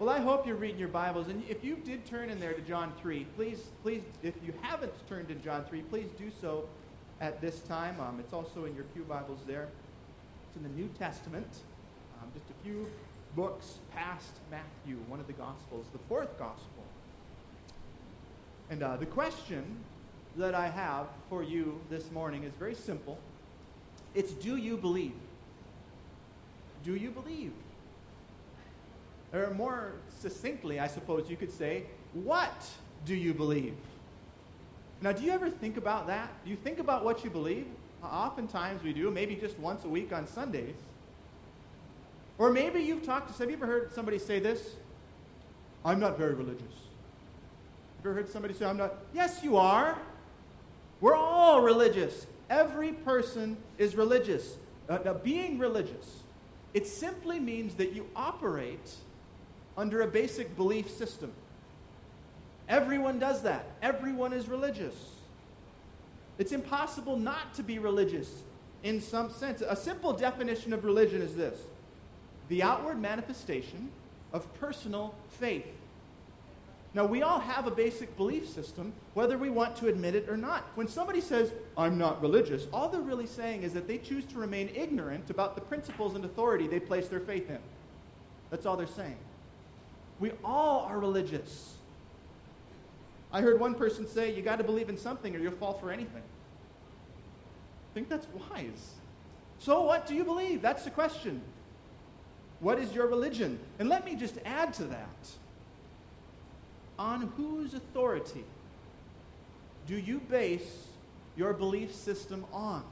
Well, I hope you're reading your Bibles. And if you did turn in there to John 3, please, if you haven't turned in John 3, please do so at this time. It's also in your pew Bibles there. It's in the New Testament. Just a few books past Matthew, one of the Gospels, the fourth Gospel. And the question that I have for you this morning is very simple. It's, do you believe? Do you believe? Or more succinctly, I suppose you could say, what do you believe? Now, do you ever think about that? Do you think about what you believe? Oftentimes we do, maybe just once a week on Sundays. Or maybe you've talked to, have you ever heard somebody say this? I'm not very religious. Have you ever heard somebody say, I'm not? Yes, you are. We're all religious. Every person is religious. Now, being religious, it simply means that you operate under a basic belief system. Everyone does that. Everyone is religious. It's impossible not to be religious in some sense. A simple definition of religion is this: the outward manifestation of personal faith. Now, we all have a basic belief system, whether we want to admit it or not. When somebody says, I'm not religious, all they're really saying is that they choose to remain ignorant about the principles and authority they place their faith in. That's all they're saying. We all are religious. I heard one person say, you got to believe in something or you'll fall for anything. I think that's wise. So what do you believe? That's the question. What is your religion? And let me just add to that. On whose authority do you base your belief system on?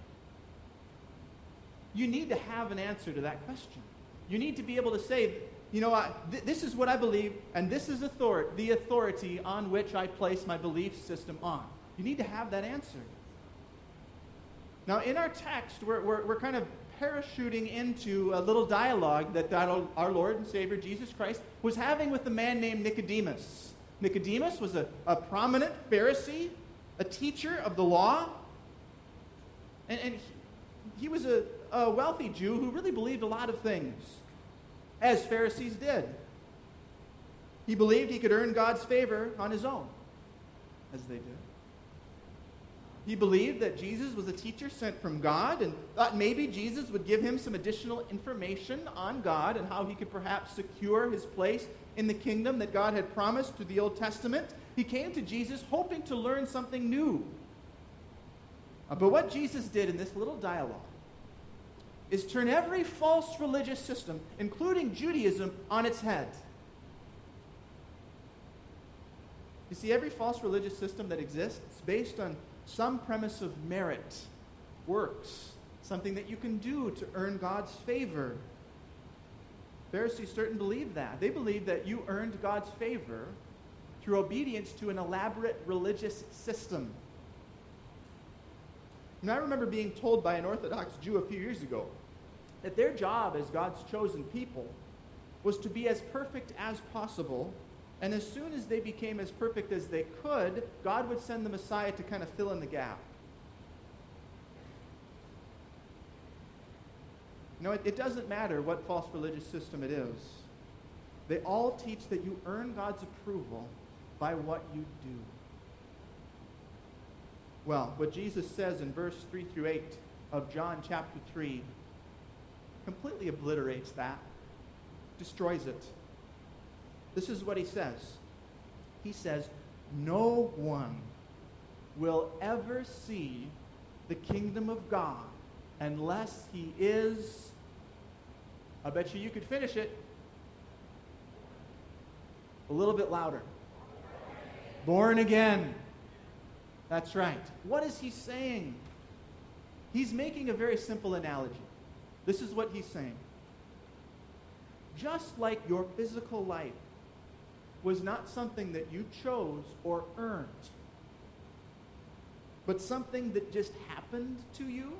You need to have an answer to that question. You need to be able to say, you know, this is what I believe, and this is the authority on which I place my belief system on. You need to have that answer. Now, in our text, we're kind of parachuting into a little dialogue that our Lord and Savior Jesus Christ was having with a man named Nicodemus. Nicodemus was a prominent Pharisee, a teacher of the law, and he was a wealthy Jew who really believed a lot of things, as Pharisees did. He believed he could earn God's favor on his own, as they did. He believed that Jesus was a teacher sent from God and thought maybe Jesus would give him some additional information on God and how he could perhaps secure his place in the kingdom that God had promised through the Old Testament. He came to Jesus hoping to learn something new. But what Jesus did in this little dialogue is turn every false religious system, including Judaism, on its head. You see, every false religious system that exists is based on some premise of merit, works, something that you can do to earn God's favor. Pharisees certainly believed that. They believed that you earned God's favor through obedience to an elaborate religious system. And I remember being told by an Orthodox Jew a few years ago that their job as God's chosen people was to be as perfect as possible, and as soon as they became as perfect as they could, God would send the Messiah to kind of fill in the gap. No, it doesn't matter what false religious system it is. They all teach that you earn God's approval by what you do. Well, what Jesus says in verse 3 through 8 of John chapter 3 completely obliterates that, destroys it. This is what he says. He says, no one will ever see the kingdom of God unless he is, I bet you could finish it a little bit louder. Born again. That's right. What is he saying? He's making a very simple analogy. This is what he's saying. Just like your physical life was not something that you chose or earned, but something that just happened to you,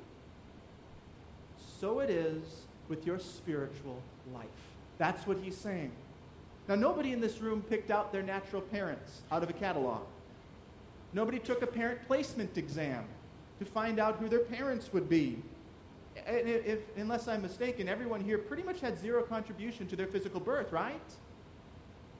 so it is with your spiritual life. That's what he's saying. Now, nobody in this room picked out their natural parents out of a catalog. Nobody took a parent placement exam to find out who their parents would be. And unless I'm mistaken, everyone here pretty much had zero contribution to their physical birth, right?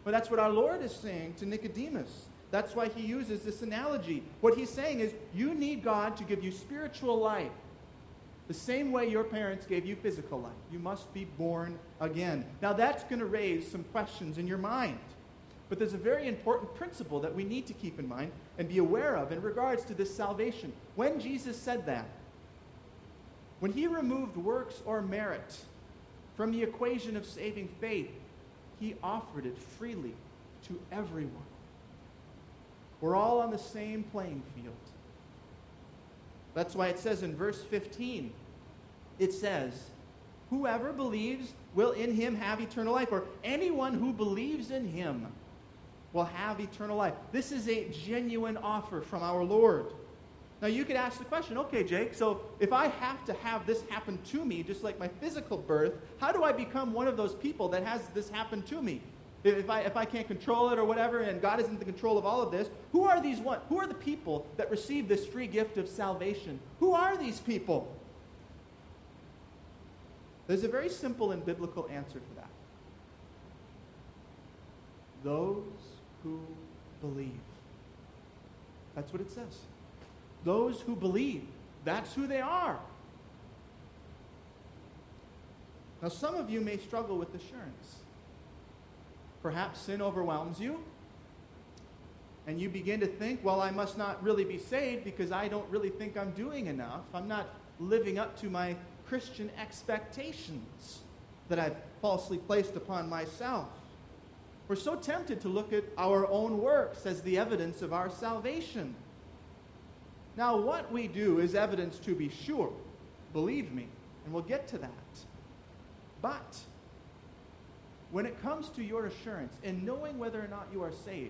Well, that's what our Lord is saying to Nicodemus. That's why he uses this analogy. What he's saying is, you need God to give you spiritual life. The same way your parents gave you physical life. You must be born again. Now that's going to raise some questions in your mind. But there's a very important principle that we need to keep in mind and be aware of in regards to this salvation. When Jesus said that, when he removed works or merit from the equation of saving faith, he offered it freely to everyone. We're all on the same playing field. That's why it says in verse 15, it says, whoever believes will in him have eternal life, or anyone who believes in him will have eternal life. This is a genuine offer from our Lord. Now you could ask the question, okay, Jake, so if I have to have this happen to me, just like my physical birth, how do I become one of those people that has this happen to me? If I can't control it or whatever, and God is in the control of all of this, who are the people that receive this free gift of salvation? Who are these people? There's a very simple and biblical answer to that. Those who believe. That's what it says. Those who believe. That's who they are. Now, some of you may struggle with assurance. Perhaps sin overwhelms you, and you begin to think, well, I must not really be saved because I don't really think I'm doing enough. I'm not living up to my Christian expectations that I've falsely placed upon myself. We're so tempted to look at our own works as the evidence of our salvation. Now, what we do is evidence to be sure. Believe me, and we'll get to that. But when it comes to your assurance in knowing whether or not you are saved,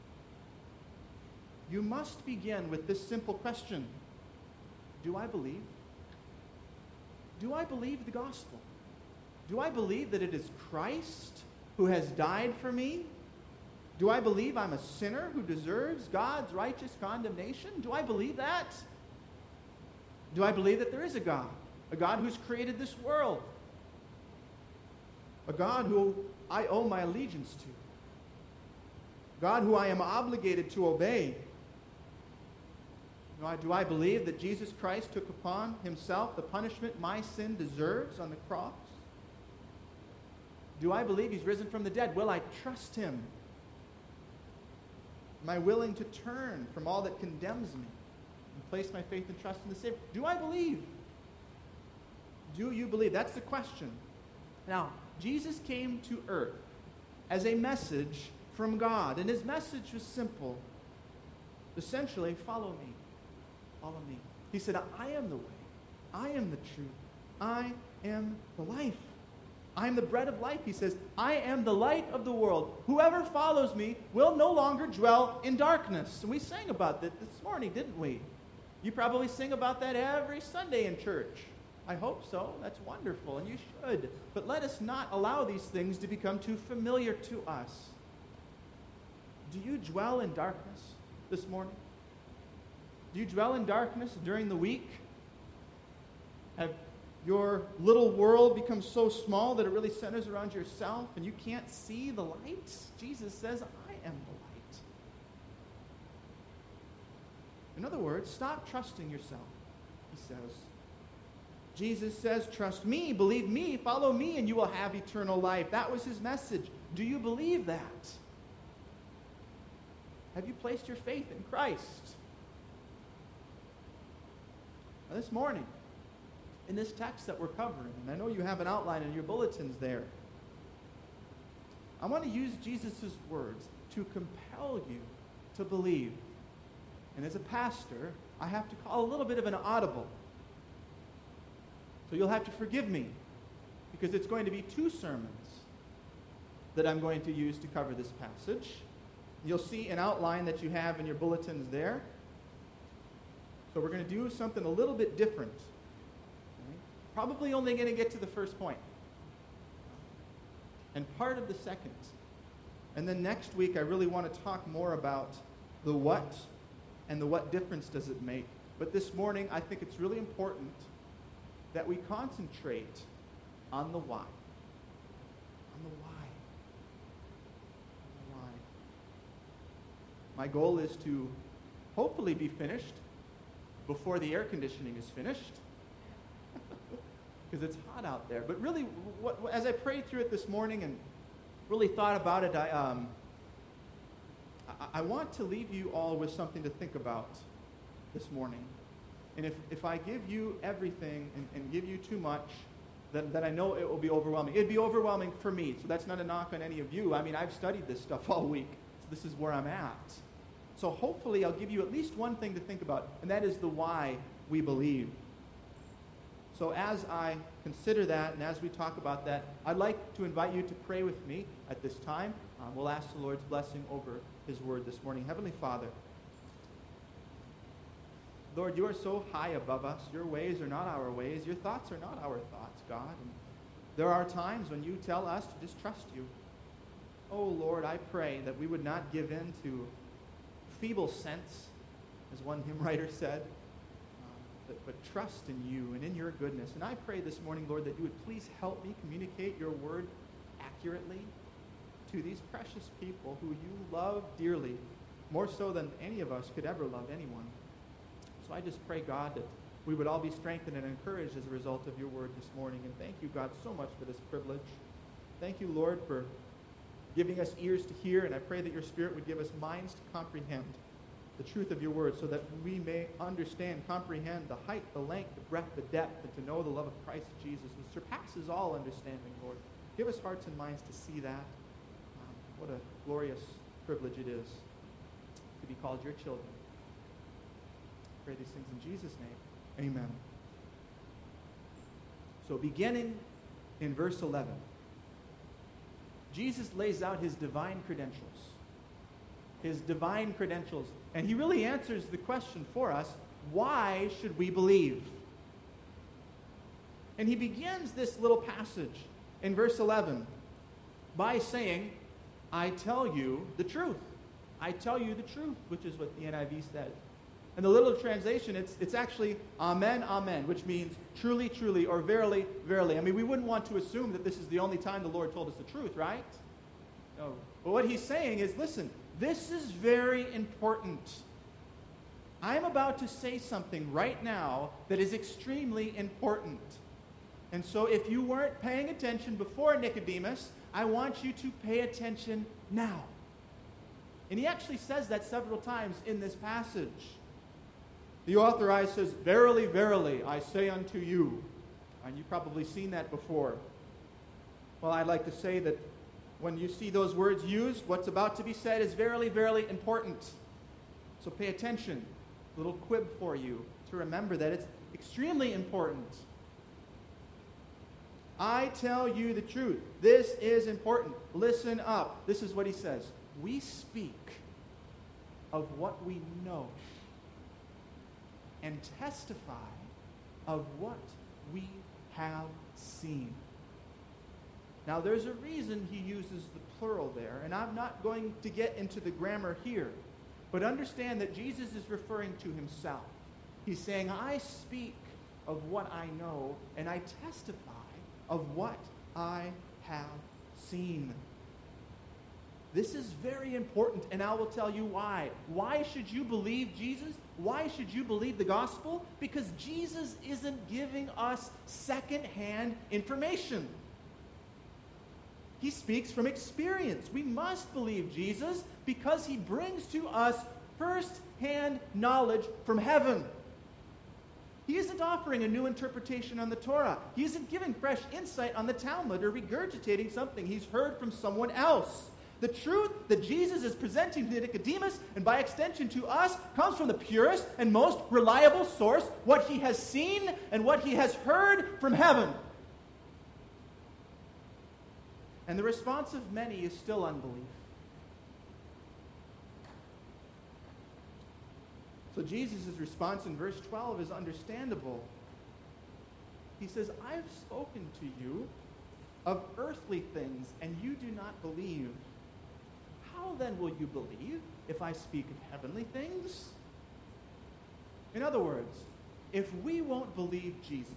you must begin with this simple question. Do I believe? Do I believe the gospel? Do I believe that it is Christ who has died for me? Do I believe I'm a sinner who deserves God's righteous condemnation? Do I believe that? Do I believe that there is a God who's created this world, a God who I owe my allegiance to, God who I am obligated to obey? Do I believe that Jesus Christ took upon himself the punishment my sin deserves on the cross? Do I believe he's risen from the dead? Will I trust him? Am I willing to turn from all that condemns me and place my faith and trust in the Savior? Do I believe? Do you believe? That's the question. Now, Jesus came to earth as a message from God, and his message was simple. Essentially, follow me. Follow me. He said, I am the way. I am the truth. I am the life. I am the bread of life. He says, I am the light of the world. Whoever follows me will no longer dwell in darkness. And we sang about that this morning, didn't we? You probably sing about that every Sunday in church. I hope so. That's wonderful, and you should. But let us not allow these things to become too familiar to us. Do you dwell in darkness this morning? Do you dwell in darkness during the week? Have your little world become so small that it really centers around yourself and you can't see the light? Jesus says, I am the light. In other words, stop trusting yourself, he says. Jesus says, trust me, believe me, follow me, and you will have eternal life. That was his message. Do you believe that? Have you placed your faith in Christ? Now, this morning, in this text that we're covering, and I know you have an outline in your bulletins there, I want to use Jesus' words to compel you to believe. And as a pastor, I have to call a little bit of an audible. So you'll have to forgive me, because it's going to be 2 sermons that I'm going to use to cover this passage. You'll see an outline that you have in your bulletins there. So we're going to do something a little bit different. Okay? Probably only going to get to the first point. And part of the second. And then next week I really want to talk more about the what and the what difference does it make. But this morning I think it's really important that we concentrate on the why. On the why. My goal is to hopefully be finished before the air conditioning is finished, because it's hot out there. But really, as I prayed through it this morning and really thought about it, I want to leave you all with something to think about this morning. And if I give you everything and give you too much, then I know it will be overwhelming. It'd be overwhelming for me, so that's not a knock on any of you. I mean, I've studied this stuff all week, so this is where I'm at. So hopefully I'll give you at least one thing to think about, and that is the why we believe. So as I consider that and as we talk about that, I'd like to invite you to pray with me at this time. We'll ask the Lord's blessing over his word this morning. Heavenly Father, Lord, you are so high above us. Your ways are not our ways. Your thoughts are not our thoughts, God. And there are times when you tell us to just trust you. Oh, Lord, I pray that we would not give in to feeble sense, as one hymn writer said, but trust in you and in your goodness. And I pray this morning, Lord, that you would please help me communicate your word accurately to these precious people who you love dearly, more so than any of us could ever love anyone. So I just pray, God, that we would all be strengthened and encouraged as a result of your word this morning. And thank you, God, so much for this privilege. Thank you, Lord, for giving us ears to hear, and I pray that your Spirit would give us minds to comprehend the truth of your word so that we may understand, comprehend the height, the length, the breadth, the depth, and to know the love of Christ Jesus, which surpasses all understanding, Lord. Give us hearts and minds to see that. What a glorious privilege it is to be called your children. I pray these things in Jesus' name. Amen. So beginning in verse 11, Jesus lays out his divine credentials. His divine credentials. And he really answers the question for us, why should we believe? And he begins this little passage in verse 11 by saying, I tell you the truth. I tell you the truth, which is what the NIV says. In the little translation, it's actually amen, amen, which means truly, truly, or verily, verily. I mean, we wouldn't want to assume that this is the only time the Lord told us the truth, right? No. But what he's saying is, listen, this is very important. I'm about to say something right now that is extremely important. And so if you weren't paying attention before, Nicodemus, I want you to pay attention now. And he actually says that several times in this passage. The authorized says, verily, verily, I say unto you. And you've probably seen that before. Well, I'd like to say that when you see those words used, what's about to be said is verily, verily important. So pay attention. A little quib for you to remember that it's extremely important. I tell you the truth. This is important. Listen up. This is what he says. We speak of what we know and testify of what we have seen. Now, there's a reason he uses the plural there, and I'm not going to get into the grammar here, but understand that Jesus is referring to himself. He's saying, I speak of what I know, and I testify of what I have seen. This is very important, and I will tell you why. Why should you believe Jesus? Why should you believe the gospel? Because Jesus isn't giving us second-hand information. He speaks from experience. We must believe Jesus because he brings to us first-hand knowledge from heaven. He isn't offering a new interpretation on the Torah. He isn't giving fresh insight on the Talmud or regurgitating something he's heard from someone else. The truth that Jesus is presenting to Nicodemus, and by extension to us, comes from the purest and most reliable source, what he has seen and what he has heard from heaven. And the response of many is still unbelief. So Jesus' response in verse 12 is understandable. He says, I've spoken to you of earthly things, and you do not believe. How then will you believe if I speak of heavenly things? In other words, if we won't believe Jesus,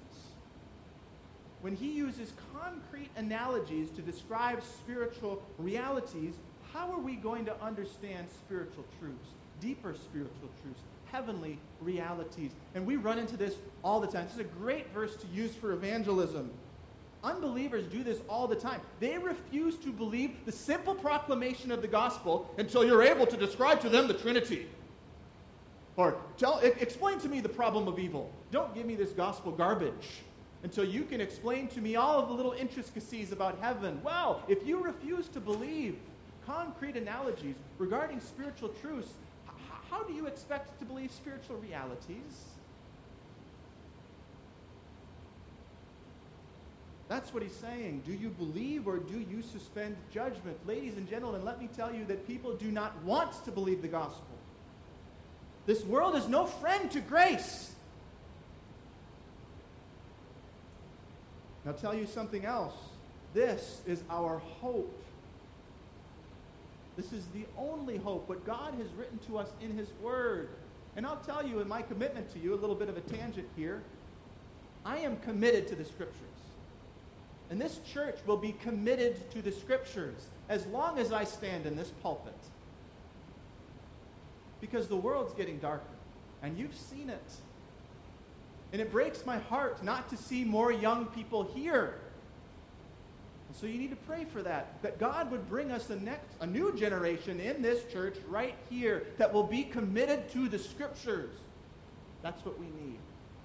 when he uses concrete analogies to describe spiritual realities, how are we going to understand spiritual truths, deeper spiritual truths, heavenly realities? And we run into this all the time. This is a great verse to use for evangelism. Unbelievers do this all the time. They refuse to believe the simple proclamation of the gospel until you're able to describe to them the Trinity. Or explain to me the problem of evil. Don't give me this gospel garbage until you can explain to me all of the little intricacies about heaven. Well, if you refuse to believe concrete analogies regarding spiritual truths, how do you expect to believe spiritual realities? That's what he's saying. Do you believe or do you suspend judgment? Ladies and gentlemen, let me tell you that people do not want to believe the gospel. This world is no friend to grace. Now, I'll tell you something else. This is our hope. This is the only hope, what God has written to us in his word. And I'll tell you in my commitment to you, a little bit of a tangent here, I am committed to the Scriptures. And this church will be committed to the Scriptures as long as I stand in this pulpit. Because the world's getting darker, and you've seen it. And it breaks my heart not to see more young people here. And so you need to pray for that God would bring us a new generation in this church right here that will be committed to the Scriptures. That's what we need.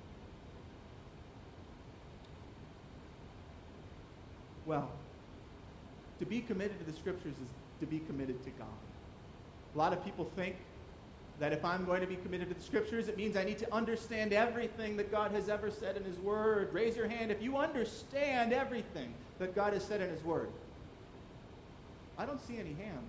Well, to be committed to the Scriptures is to be committed to God. A lot of people think that if I'm going to be committed to the Scriptures, it means I need to understand everything that God has ever said in his word. Raise your hand if you understand everything that God has said in his word. I don't see any hands.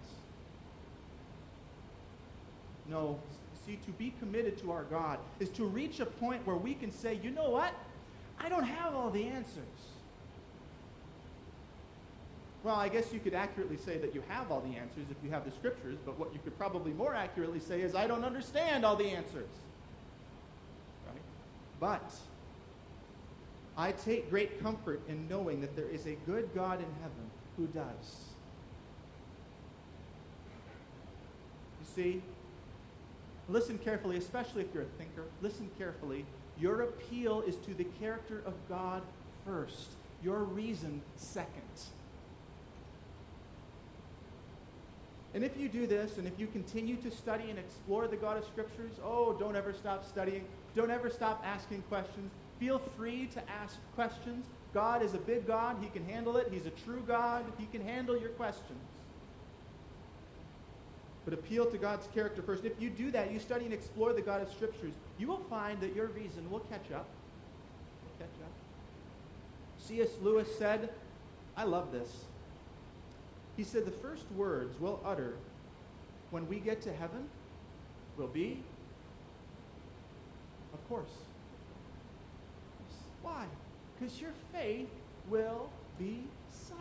No, see, to be committed to our God is to reach a point where we can say, you know what? I don't have all the answers. Well, I guess you could accurately say that you have all the answers if you have the Scriptures, but what you could probably more accurately say is, I don't understand all the answers. Right? But I take great comfort in knowing that there is a good God in heaven who does. You see, listen carefully, especially if you're a thinker. Listen carefully. Your appeal is to the character of God first. Your reason second. And if you do this, and if you continue to study and explore the God of Scriptures, don't ever stop studying. Don't ever stop asking questions. Feel free to ask questions. God is a big God. He can handle it. He's a true God. He can handle your questions. But appeal to God's character first. If you do that, you study and explore the God of Scriptures, you will find that your reason will catch up. Will catch up. C.S. Lewis said, I love this. He said the first words we'll utter when we get to heaven will be, of course. Why? Because your faith will be sight.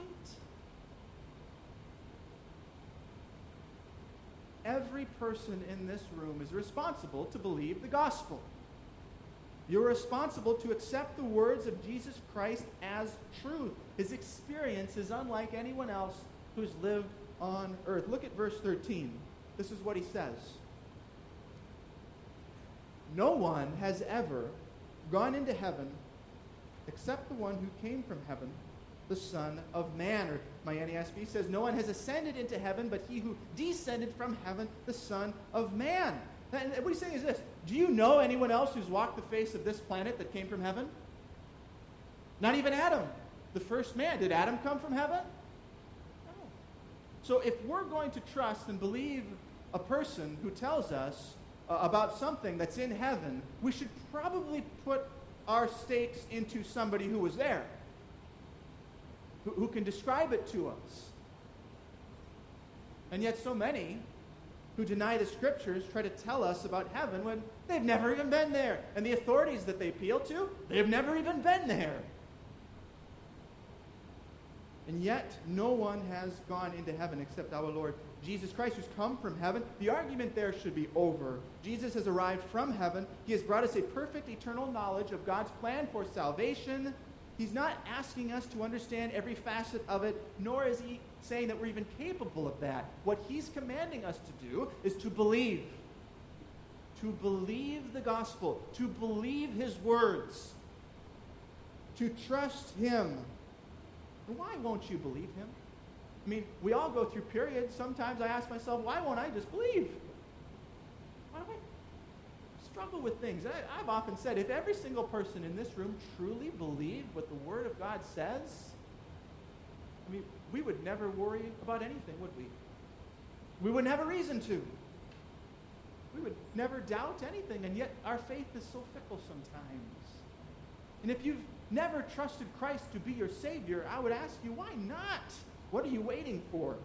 Every person in this room is responsible to believe the gospel. You're responsible to accept the words of Jesus Christ as truth. His experience is unlike anyone else who's lived on earth. Look at verse 13. This is what he says. No one has ever gone into heaven except the one who came from heaven, the Son of Man. Or my NASB says, no one has ascended into heaven but he who descended from heaven, the Son of Man. And what he's saying is this. Do you know anyone else who's walked the face of this planet that came from heaven? Not even Adam, the first man. Did Adam come from heaven? So if we're going to trust and believe a person who tells us about something that's in heaven, we should probably put our stakes into somebody who was there, who can describe it to us. And yet so many who deny the Scriptures try to tell us about heaven when they've never even been there. And the authorities that they appeal to, they've never even been there. And yet, no one has gone into heaven except our Lord Jesus Christ, who's come from heaven. The argument there should be over. Jesus has arrived from heaven. He has brought us a perfect eternal knowledge of God's plan for salvation. He's not asking us to understand every facet of it, nor is he saying that we're even capable of that. What he's commanding us to do is to believe. To believe the gospel. To believe his words. To trust him. And why won't you believe him? I mean, we all go through periods. Sometimes I ask myself, why won't I just believe? Why do I struggle with things? I've often said, if every single person in this room truly believed what the Word of God says, I mean, we would never worry about anything, would we? We would have a reason to. We would never doubt anything, and yet our faith is so fickle sometimes. And if you've never trusted Christ to be your Savior, I would ask you, why not? What are you waiting for?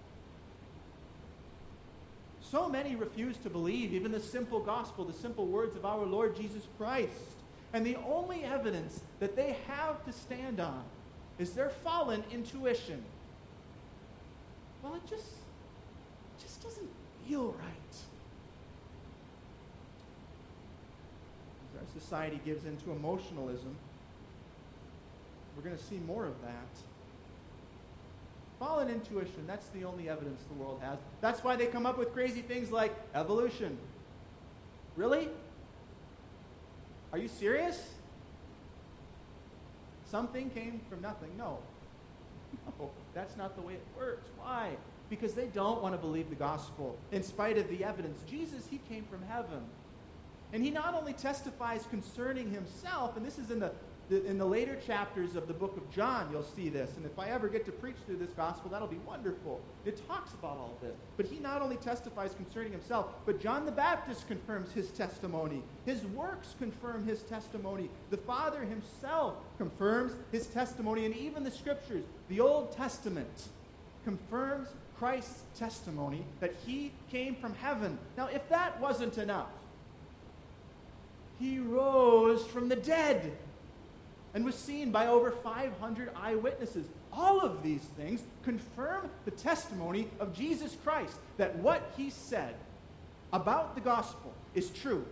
So many refuse to believe even the simple gospel, the simple words of our Lord Jesus Christ. And the only evidence that they have to stand on is their fallen intuition. Well, it just doesn't feel right. As our society gives into emotionalism, we're going to see more of that. Fallen intuition, that's the only evidence the world has. That's why they come up with crazy things like evolution. Really? Are you serious? Something came from nothing. No. No, that's not the way it works. Why? Because they don't want to believe the gospel in spite of the evidence. Jesus, he came from heaven. And he not only testifies concerning himself, and this is in the later chapters of the book of John, you'll see this. And if I ever get to preach through this gospel, that'll be wonderful. It talks about all of this. But he not only testifies concerning himself, but John the Baptist confirms his testimony. His works confirm his testimony. The Father himself confirms his testimony. And even the Scriptures, the Old Testament, confirms Christ's testimony that he came from heaven. Now, if that wasn't enough, he rose from the dead and was seen by over 500 eyewitnesses. All of these things confirm the testimony of Jesus Christ, that what he said about the gospel is true.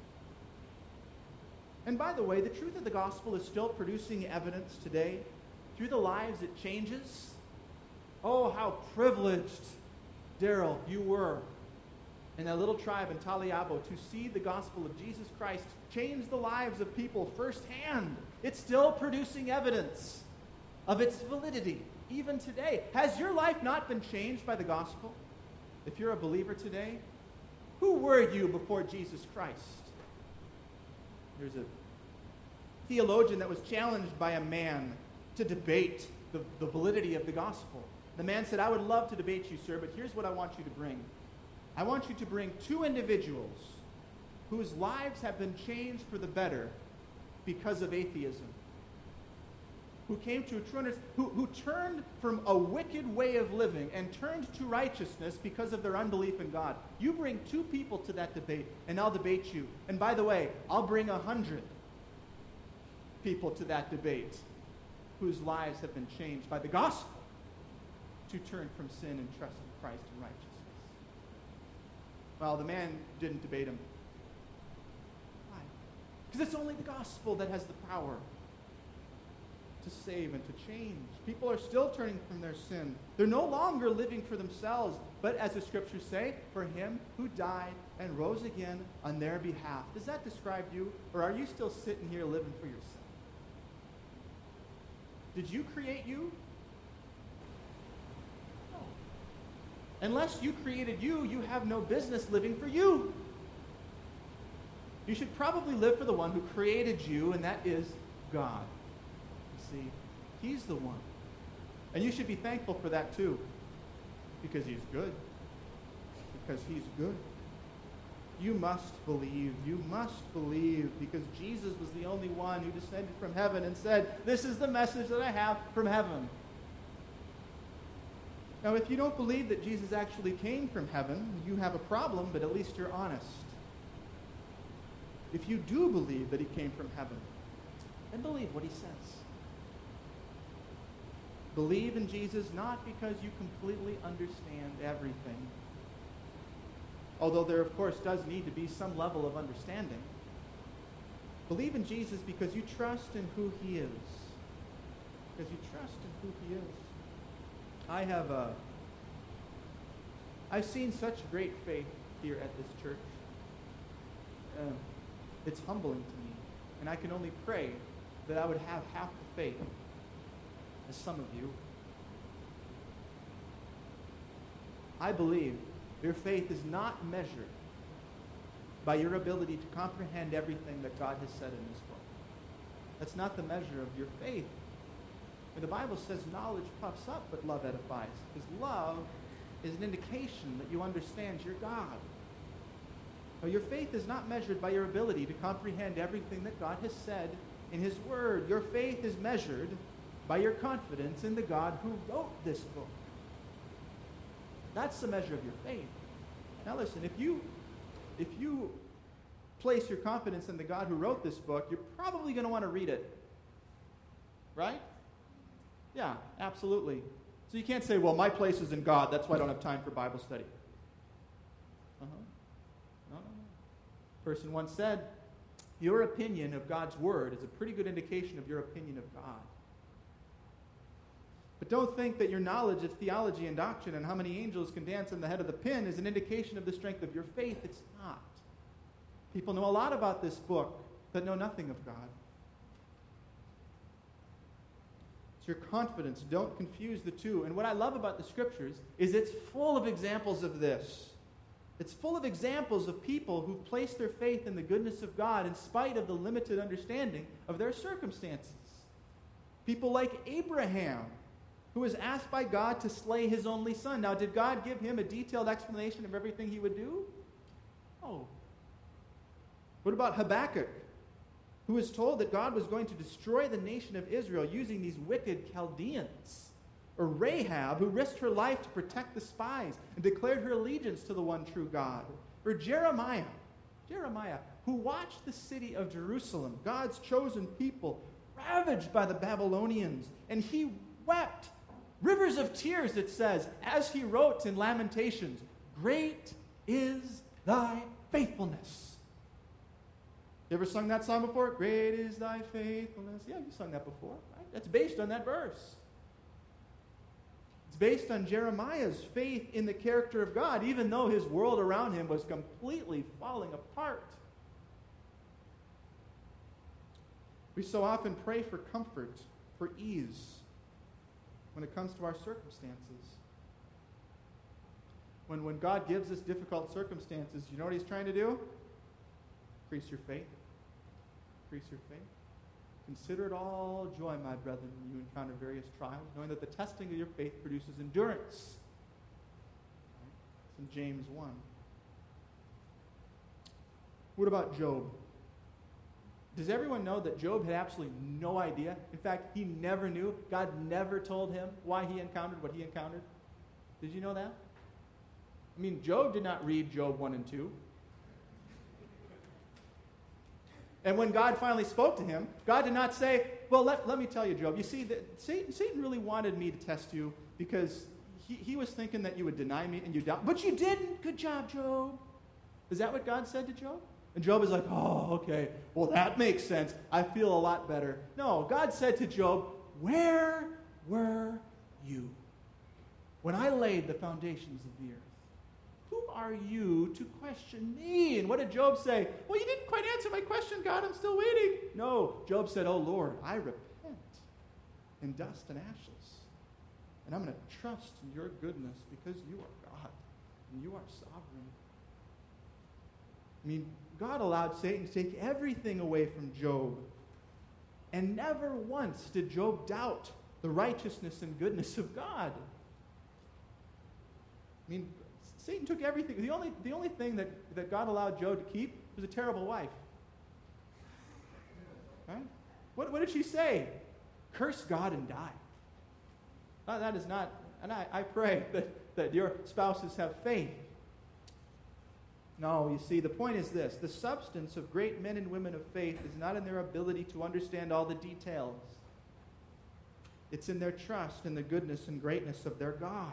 And by the way, the truth of the gospel is still producing evidence today through the lives it changes. Oh, how privileged, Daryl, you were in that little tribe in Taliabo to see the gospel of Jesus Christ change the lives of people firsthand. It's still producing evidence of its validity, even today. Has your life not been changed by the gospel? If you're a believer today, who were you before Jesus Christ? There's a theologian that was challenged by a man to debate the validity of the gospel. The man said, I would love to debate you, sir, but here's what I want you to bring. I want you to bring two individuals whose lives have been changed for the better because of atheism, who came to a true understanding, who turned from a wicked way of living and turned to righteousness because of their unbelief in God. You bring two people to that debate, and I'll debate you. And by the way, I'll bring 100 people to that debate whose lives have been changed by the gospel to turn from sin and trust in Christ and righteousness. Well, the man didn't debate him. Why? Because it's only the gospel that has the power to save and to change. People are still turning from their sin. They're no longer living for themselves, but as the scriptures say, for him who died and rose again on their behalf. Does that describe you? Or are you still sitting here living for yourself? Did you create you? No. Unless you created you, you have no business living for you. You should probably live for the one who created you, and that is God. You see, he's the one. And you should be thankful for that too, because he's good. Because he's good. You must believe. You must believe, because Jesus was the only one who descended from heaven and said, this is the message that I have from heaven. Now, if you don't believe that Jesus actually came from heaven, you have a problem, but at least you're honest. If you do believe that he came from heaven, then believe what he says. Believe in Jesus not because you completely understand everything, although there, of course, does need to be some level of understanding. Believe in Jesus because you trust in who he is. because you trust in who He is. I've seen such great faith here at this church. It's humbling to me, and I can only pray that I would have half the faith as some of you. I believe your faith is not measured by your ability to comprehend everything that God has said in this book. That's not the measure of your faith. And the Bible says knowledge puffs up, but love edifies. Because love is an indication that you understand your God. Now, your faith is not measured by your ability to comprehend everything that God has said in His Word. Your faith is measured by your confidence in the God who wrote this book. That's the measure of your faith. Now listen, if you place your confidence in the God who wrote this book, you're probably going to want to read it. Right? Yeah, absolutely. So you can't say, well, my place is in God, that's why I don't have time for Bible study. No. Person once said, your opinion of God's Word is a pretty good indication of your opinion of God. But don't think that your knowledge of theology and doctrine and how many angels can dance on the head of the pin is an indication of the strength of your faith. It's not. People know a lot about this book, but know nothing of God. It's your confidence. Don't confuse the two. And what I love about the Scriptures is it's full of examples of this. It's full of examples of people who place their faith in the goodness of God in spite of the limited understanding of their circumstances. People like Abraham, who was asked by God to slay his only son. Now, did God give him a detailed explanation of everything he would do? No. What about Habakkuk, who was told that God was going to destroy the nation of Israel using these wicked Chaldeans? Or Rahab, who risked her life to protect the spies and declared her allegiance to the one true God? Or Jeremiah, who watched the city of Jerusalem, God's chosen people, ravaged by the Babylonians, and he wept rivers of tears, it says, as he wrote in Lamentations, "Great is thy faithfulness." You ever sung that song before? Great is thy faithfulness. Yeah, you sung that before, right? That's based on that verse. It's based on Jeremiah's faith in the character of God, even though his world around him was completely falling apart. We so often pray for comfort, for ease, when it comes to our circumstances. When God gives us difficult circumstances, you know what He's trying to do? Increase your faith. Increase your faith. Consider it all joy, my brethren, when you encounter various trials, knowing that the testing of your faith produces endurance. It's in James 1. What about Job? Does everyone know that Job had absolutely no idea? In fact, he never knew. God never told him why he encountered what he encountered. Did you know that? I mean, Job did not read Job 1 and 2. And when God finally spoke to him, God did not say, well, let me tell you, Job, you see, Satan really wanted me to test you because he was thinking that you would deny me and you doubt. But you didn't. Good job, Job. Is that what God said to Job? And Job is like, oh, okay, well, that makes sense. I feel a lot better. No, God said to Job, where were you when I laid the foundations of the earth? Who are you to question me? And what did Job say? Well, you didn't quite answer my question, God. I'm still waiting. No, Job said, oh, Lord, I repent in dust and ashes. And I'm going to trust in your goodness because you are God and you are sovereign. I mean, God allowed Satan to take everything away from Job. And never once did Job doubt the righteousness and goodness of God. I mean, Satan took everything. The only thing that God allowed Job to keep was a terrible wife. Right? What did she say? Curse God and die. That is not, and I pray that your spouses have faith. No, you see, the point is this. The substance of great men and women of faith is not in their ability to understand all the details. It's in their trust in the goodness and greatness of their God.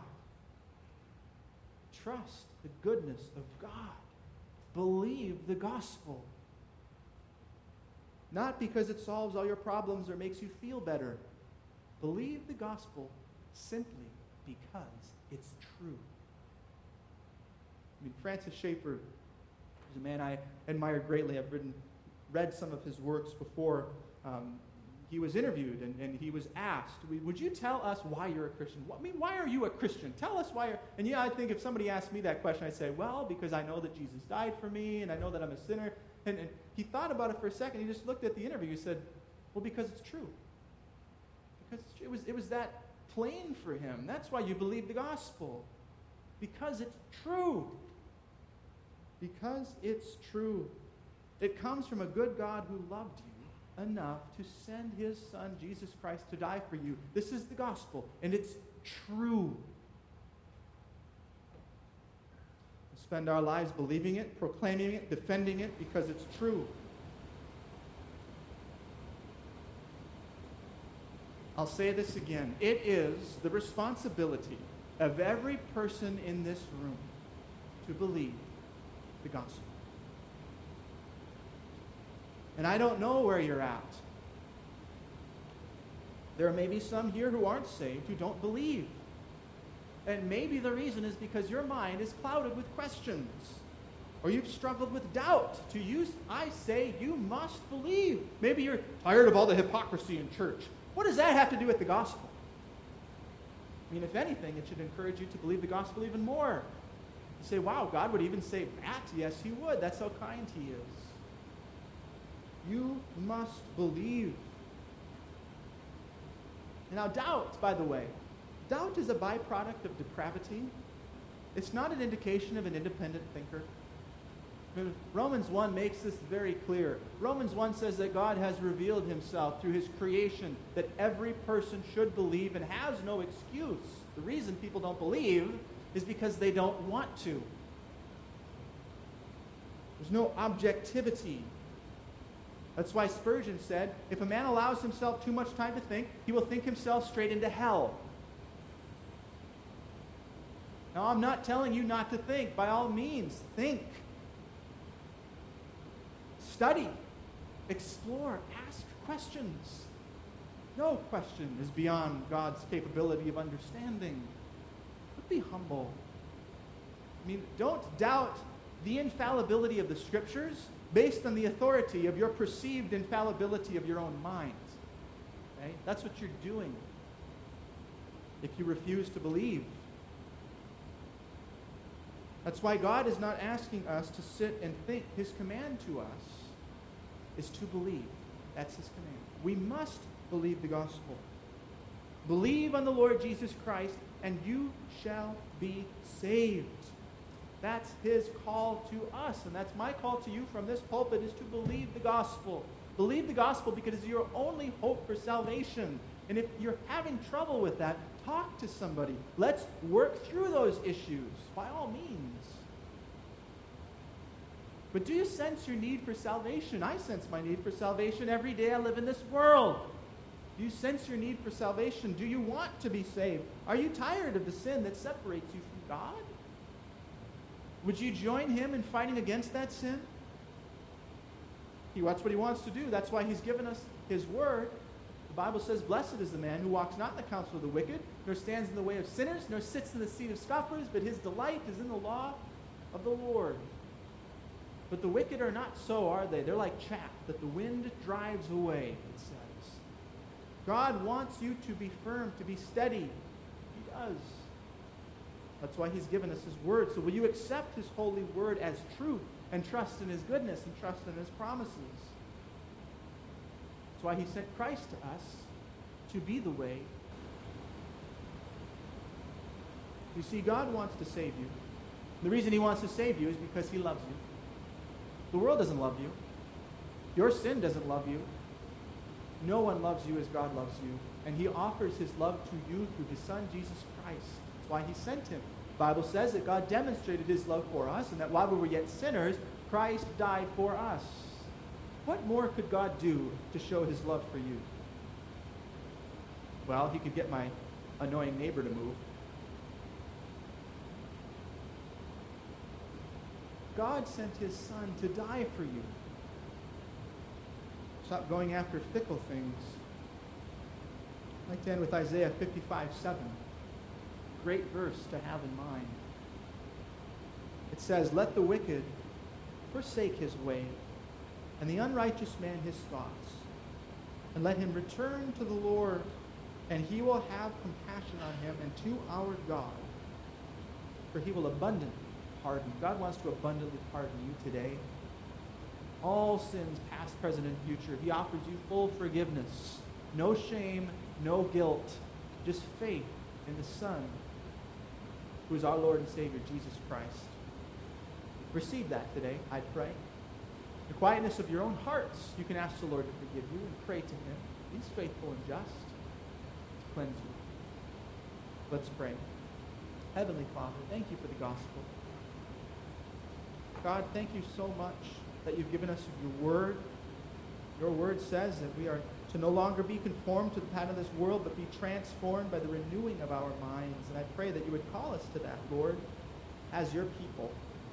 Trust the goodness of God. Believe the gospel. Not because it solves all your problems or makes you feel better, Believe the gospel simply because it's true. I mean, Francis Schaeffer is a man I admire greatly. I've read some of his works before. He was interviewed and he was asked, would you tell us why you're a Christian? Why are you a Christian? Tell us why and I think if somebody asked me that question, I'd say, well, because I know that Jesus died for me and I know that I'm a sinner. And he thought about it for a second. He just looked at the interview. He said, well, because it's true. Because it was that plain for him. That's why you believe the gospel. Because it's true. Because it's true. It comes from a good God who loved you enough to send his Son, Jesus Christ, to die for you. This is the gospel, and it's true. We spend our lives believing it, proclaiming it, defending it, because it's true. I'll say this again. It is the responsibility of every person in this room to believe the gospel. And I don't know where you're at. There may be some here who aren't saved, who don't believe. And maybe the reason is because your mind is clouded with questions. Or you've struggled with doubt. To you, I say you must believe. Maybe you're tired of all the hypocrisy in church. What does that have to do with the gospel? I mean, if anything, it should encourage you to believe the gospel even more. You say, wow, God would even say that? Yes, he would. That's how kind he is. You must believe. Now, doubt, by the way, doubt is a byproduct of depravity. It's not an indication of an independent thinker. Romans 1 makes this very clear. Romans 1 says that God has revealed himself through his creation, that every person should believe and has no excuse. The reason people don't believe is because they don't want to. There's no objectivity. That's why Spurgeon said, if a man allows himself too much time to think, he will think himself straight into hell. Now, I'm not telling you not to think. By all means, think. Study. Explore. Ask questions. No question is beyond God's capability of understanding. But be humble. I mean, don't doubt the infallibility of the Scriptures based on the authority of your perceived infallibility of your own mind. Okay? That's what you're doing if you refuse to believe. That's why God is not asking us to sit and think. His command to us is to believe. That's his command. We must believe the gospel. Believe on the Lord Jesus Christ, and you shall be saved. That's his call to us, and that's my call to you from this pulpit, is to believe the gospel. Believe the gospel because it's your only hope for salvation. And if you're having trouble with that, talk to somebody. Let's work through those issues, by all means. But do you sense your need for salvation? I sense my need for salvation every day I live in this world. Do you sense your need for salvation? Do you want to be saved? Are you tired of the sin that separates you from God? Would you join him in fighting against that sin? That's what he wants to do. That's why he's given us his word. The Bible says, blessed is the man who walks not in the counsel of the wicked, nor stands in the way of sinners, nor sits in the seat of scoffers, but his delight is in the law of the Lord. But the wicked are not so, are they? They're like chaff that the wind drives away, it says. God wants you to be firm, to be steady. He does. That's why he's given us his word. So will you accept his holy word as truth and trust in his goodness and trust in his promises? That's why he sent Christ to us to be the way. You see, God wants to save you. The reason he wants to save you is because he loves you. The world doesn't love you. Your sin doesn't love you. No one loves you as God loves you. And he offers his love to you through his Son, Jesus Christ. That's why he sent him. The Bible says that God demonstrated his love for us, and that while we were yet sinners, Christ died for us. What more could God do to show his love for you? Well, he could get my annoying neighbor to move. God sent his Son to die for you. Stop going after fickle things. like to end with Isaiah 55:7. Great verse to have in mind. It says, "Let the wicked forsake his way, and the unrighteous man his thoughts. And let him return to the Lord, and he will have compassion on him, and to our God, for he will abundantly pardon." God wants to abundantly pardon you today. All sins, past, present, and future. He offers you full forgiveness. No shame, no guilt. Just faith in the Son, who is our Lord and Savior, Jesus Christ. Receive that today, I pray. In the quietness of your own hearts, you can ask the Lord to forgive you and pray to him. He's faithful and just to cleanse you. Let's pray. Heavenly Father, thank you for the gospel. God, thank you so much that you've given us your word. Your word says that we are to no longer be conformed to the pattern of this world, but be transformed by the renewing of our minds. And I pray that you would call us to that, Lord, as your people.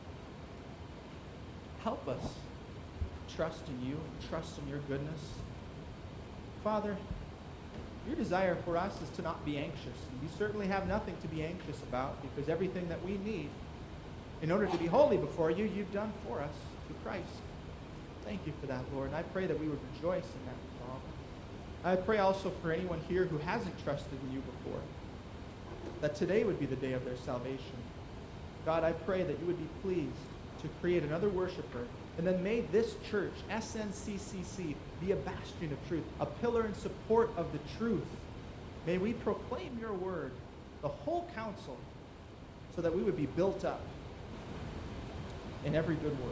Help us trust in you and trust in your goodness. Father, your desire for us is to not be anxious. And we certainly have nothing to be anxious about, because everything that we need in order to be holy before you, you've done for us through Christ. Thank you for that, Lord. And I pray that we would rejoice in that resolve. I pray also for anyone here who hasn't trusted in you before, that today would be the day of their salvation. God, I pray that you would be pleased to create another worshiper, and then may this church, SNCCC, be a bastion of truth, a pillar and support of the truth. May we proclaim your word, the whole counsel, so that we would be built up in every good work.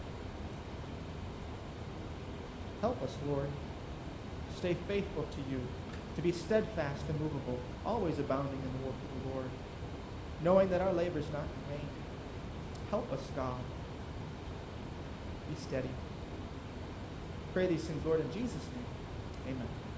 Help us, Lord, to stay faithful to you, to be steadfast and movable, always abounding in the work of the Lord, knowing that our labor is not in vain. Help us, God. Be steady. Pray these things, Lord, in Jesus' name. Amen.